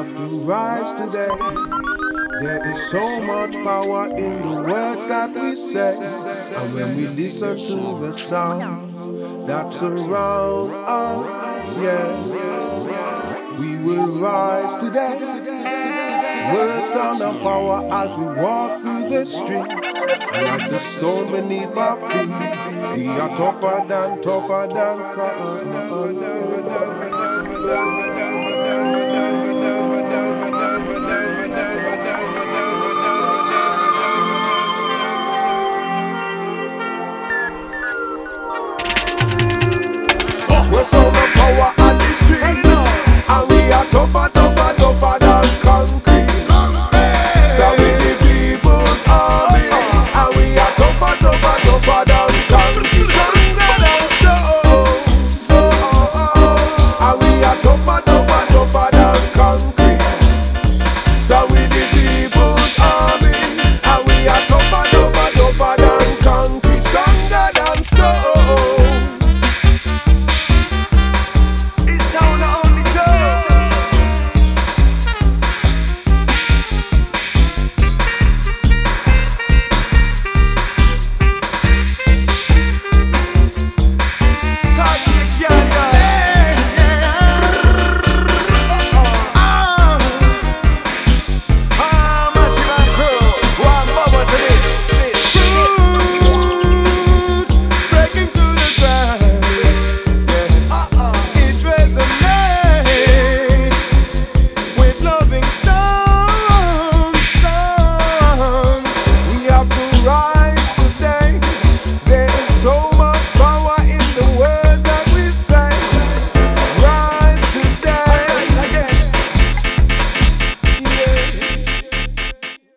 have to rise today. There is so much power in the words that we say, and when we listen to the sounds that surround us, yeah, we will rise today. Words, sound and power as we walk through the streets, like the stone beneath our feet. We are tougher than crime.